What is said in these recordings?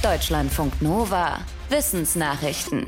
Deutschlandfunk Nova. Wissensnachrichten.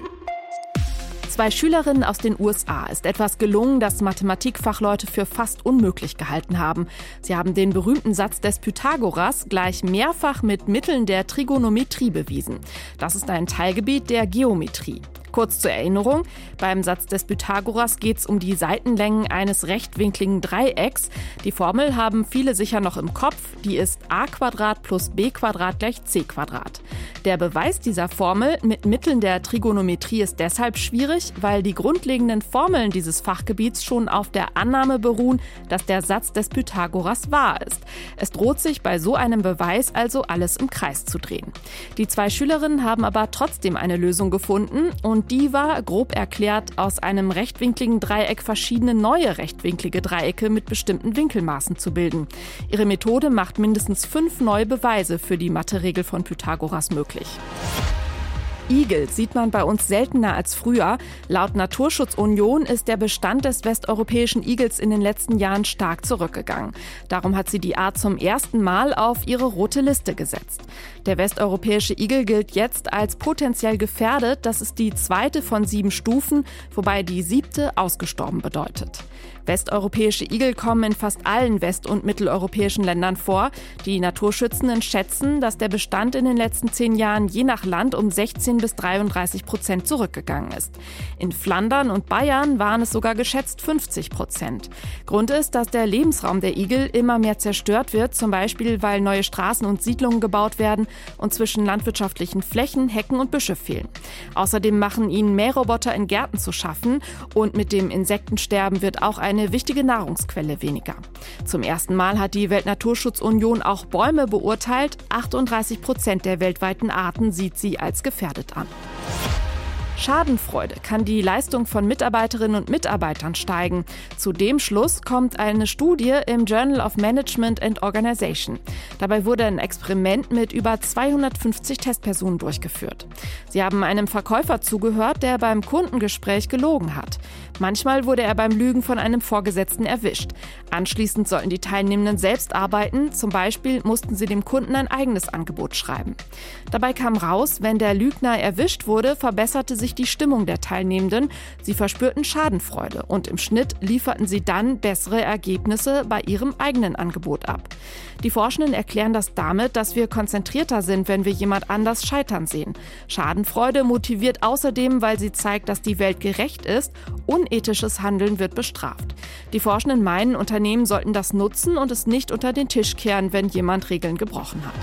2 Schülerinnen aus den USA ist etwas gelungen, das Mathematikfachleute für fast unmöglich gehalten haben. Sie haben den berühmten Satz des Pythagoras gleich mehrfach mit Mitteln der Trigonometrie bewiesen. Das ist ein Teilgebiet der Geometrie. Kurz zur Erinnerung, beim Satz des Pythagoras geht es um die Seitenlängen eines rechtwinkligen Dreiecks. Die Formel haben viele sicher noch im Kopf, die ist a² plus b² gleich c². Der Beweis dieser Formel mit Mitteln der Trigonometrie ist deshalb schwierig, weil die grundlegenden Formeln dieses Fachgebiets schon auf der Annahme beruhen, dass der Satz des Pythagoras wahr ist. Es droht sich bei so einem Beweis also alles im Kreis zu drehen. Die 2 Schülerinnen haben aber trotzdem eine Lösung gefunden und die war, grob erklärt, aus einem rechtwinkligen Dreieck verschiedene neue rechtwinklige Dreiecke mit bestimmten Winkelmaßen zu bilden. Ihre Methode macht mindestens 5 neue Beweise für die Mathe-Regel von Pythagoras möglich. Igel sieht man bei uns seltener als früher. Laut Naturschutzunion ist der Bestand des westeuropäischen Igels in den letzten Jahren stark zurückgegangen. Darum hat sie die Art zum ersten Mal auf ihre rote Liste gesetzt. Der westeuropäische Igel gilt jetzt als potenziell gefährdet. Das ist die 2. von 7 Stufen, wobei die 7. ausgestorben bedeutet. Westeuropäische Igel kommen in fast allen west- und mitteleuropäischen Ländern vor. Die Naturschützenden schätzen, dass der Bestand in den letzten 10 Jahren je nach Land um 16-33% zurückgegangen ist. In Flandern und Bayern waren es sogar geschätzt 50%. Grund ist, dass der Lebensraum der Igel immer mehr zerstört wird, zum Beispiel weil neue Straßen und Siedlungen gebaut werden und zwischen landwirtschaftlichen Flächen Hecken und Büsche fehlen. Außerdem machen ihnen Mähroboter in Gärten zu schaffen und mit dem Insektensterben wird auch eine wichtige Nahrungsquelle weniger. Zum ersten Mal hat die Weltnaturschutzunion auch Bäume beurteilt. 38% der weltweiten Arten sieht sie als gefährdet an. Schadenfreude kann die Leistung von Mitarbeiterinnen und Mitarbeitern steigen. Zu dem Schluss kommt eine Studie im Journal of Management and Organization. Dabei wurde ein Experiment mit über 250 Testpersonen durchgeführt. Sie haben einem Verkäufer zugehört, der beim Kundengespräch gelogen hat. Manchmal wurde er beim Lügen von einem Vorgesetzten erwischt. Anschließend sollten die Teilnehmenden selbst arbeiten. Zum Beispiel mussten sie dem Kunden ein eigenes Angebot schreiben. Dabei kam raus, wenn der Lügner erwischt wurde, verbesserte sich die Stimmung der Teilnehmenden. Sie verspürten Schadenfreude und im Schnitt lieferten sie dann bessere Ergebnisse bei ihrem eigenen Angebot ab. Die Forschenden erklären das damit, dass wir konzentrierter sind, wenn wir jemand anders scheitern sehen. Schadenfreude motiviert außerdem, weil sie zeigt, dass die Welt gerecht ist. Unethisches Handeln wird bestraft. Die Forschenden meinen, Unternehmen sollten das nutzen und es nicht unter den Tisch kehren, wenn jemand Regeln gebrochen hat.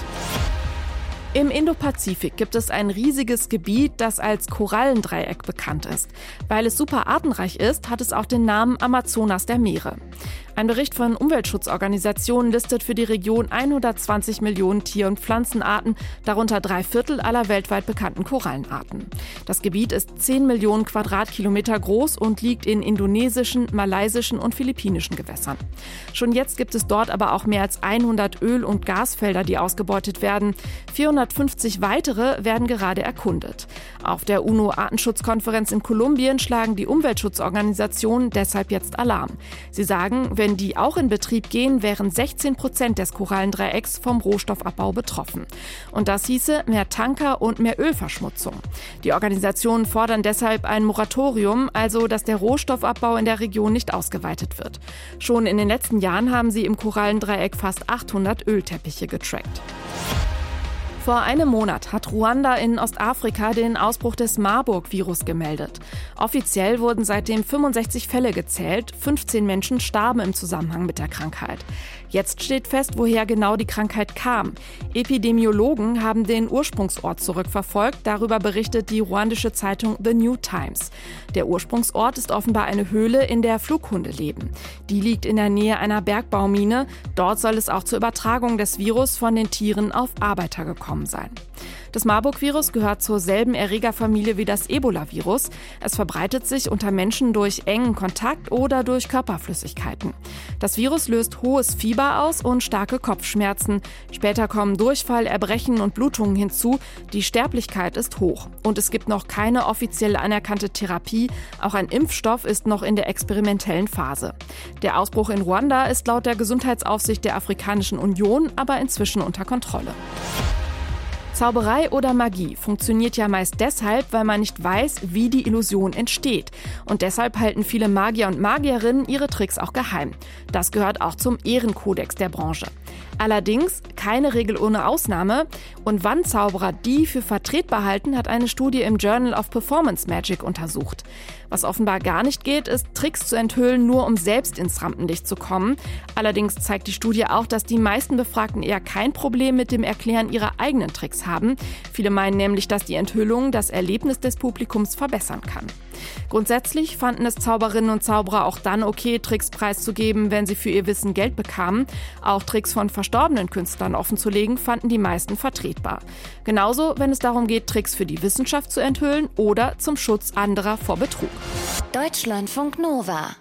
Im Indopazifik gibt es ein riesiges Gebiet, das als Korallendreieck bekannt ist. Weil es super artenreich ist, hat es auch den Namen Amazonas der Meere. Ein Bericht von Umweltschutzorganisationen listet für die Region 120 Millionen Tier- und Pflanzenarten, darunter 3/4 aller weltweit bekannten Korallenarten. Das Gebiet ist 10 Millionen Quadratkilometer groß und liegt in indonesischen, malaysischen und philippinischen Gewässern. Schon jetzt gibt es dort aber auch mehr als 100 Öl- und Gasfelder, die ausgebeutet werden. 450 weitere werden gerade erkundet. Auf der UNO-Artenschutzkonferenz in Kolumbien schlagen die Umweltschutzorganisationen deshalb jetzt Alarm. Sie sagen, wenn die auch in Betrieb gehen, wären 16% des Korallendreiecks vom Rohstoffabbau betroffen. Und das hieße mehr Tanker und mehr Ölverschmutzung. Die Organisationen fordern deshalb ein Moratorium, also dass der Rohstoffabbau in der Region nicht ausgeweitet wird. Schon in den letzten Jahren haben sie im Korallendreieck fast 800 Ölteppiche getrackt. Vor einem Monat hat Ruanda in Ostafrika den Ausbruch des Marburg-Virus gemeldet. Offiziell wurden seitdem 65 Fälle gezählt, 15 Menschen starben im Zusammenhang mit der Krankheit. Jetzt steht fest, woher genau die Krankheit kam. Epidemiologen haben den Ursprungsort zurückverfolgt, darüber berichtet die ruandische Zeitung The New Times. Der Ursprungsort ist offenbar eine Höhle, in der Flughunde leben. Die liegt in der Nähe einer Bergbaumine. Dort soll es auch zur Übertragung des Virus von den Tieren auf Arbeiter gekommen sein. Das Marburg-Virus gehört zur selben Erregerfamilie wie das Ebola-Virus. Es verbreitet sich unter Menschen durch engen Kontakt oder durch Körperflüssigkeiten. Das Virus löst hohes Fieber aus und starke Kopfschmerzen. Später kommen Durchfall, Erbrechen und Blutungen hinzu. Die Sterblichkeit ist hoch. Und es gibt noch keine offiziell anerkannte Therapie. Auch ein Impfstoff ist noch in der experimentellen Phase. Der Ausbruch in Ruanda ist laut der Gesundheitsaufsicht der Afrikanischen Union aber inzwischen unter Kontrolle. Zauberei oder Magie funktioniert ja meist deshalb, weil man nicht weiß, wie die Illusion entsteht. Und deshalb halten viele Magier und Magierinnen ihre Tricks auch geheim. Das gehört auch zum Ehrenkodex der Branche. Allerdings keine Regel ohne Ausnahme. Und wann Zauberer die für vertretbar halten, hat eine Studie im Journal of Performance Magic untersucht. Was offenbar gar nicht geht, ist, Tricks zu enthüllen, nur um selbst ins Rampenlicht zu kommen. Allerdings zeigt die Studie auch, dass die meisten Befragten eher kein Problem mit dem Erklären ihrer eigenen Tricks haben. Viele meinen nämlich, dass die Enthüllung das Erlebnis des Publikums verbessern kann. Grundsätzlich fanden es Zauberinnen und Zauberer auch dann okay, Tricks preiszugeben, wenn sie für ihr Wissen Geld bekamen. Auch Tricks von verstorbenen Künstlern offenzulegen, fanden die meisten vertretbar. Genauso, wenn es darum geht, Tricks für die Wissenschaft zu enthüllen oder zum Schutz anderer vor Betrug. Deutschlandfunk Nova